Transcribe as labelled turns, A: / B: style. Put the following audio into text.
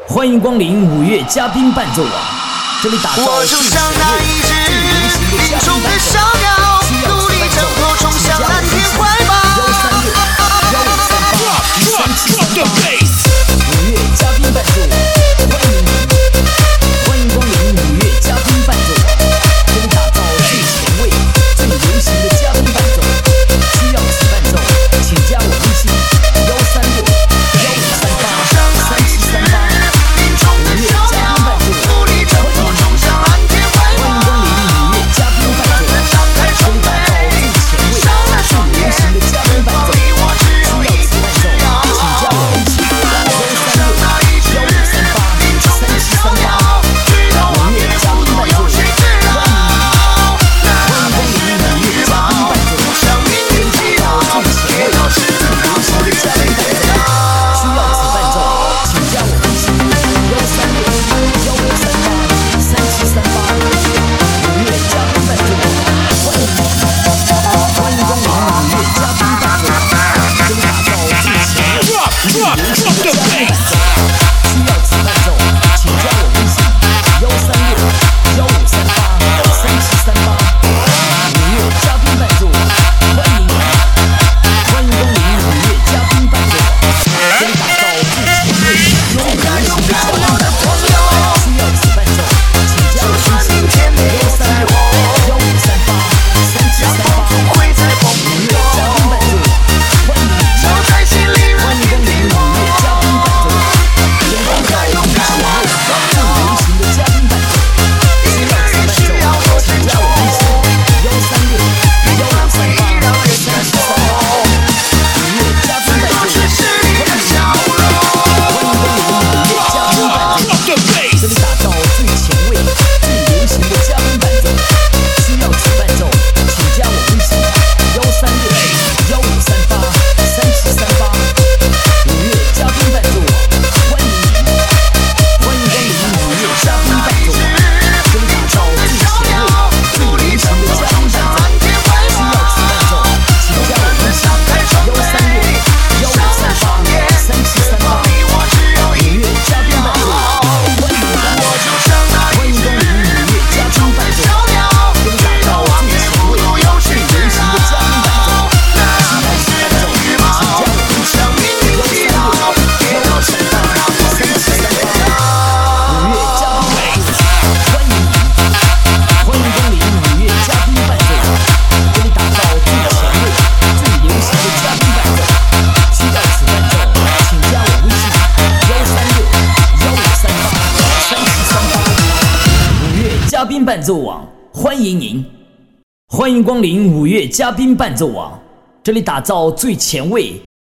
A: 欢迎光临五月嘉宾伴奏网，这里打造
B: 我就像那一只林中的小鸟，努力挣脱，冲向蓝天怀抱。
A: 五月嘉宾伴奏网，欢迎光临五月嘉宾伴奏网，这里打造最前卫、最流行的嘉宾伴奏。需要此伴奏，请加我微信13615383738。伴奏网欢迎您，欢迎光临五月嘉宾伴奏网，这里打造最前卫、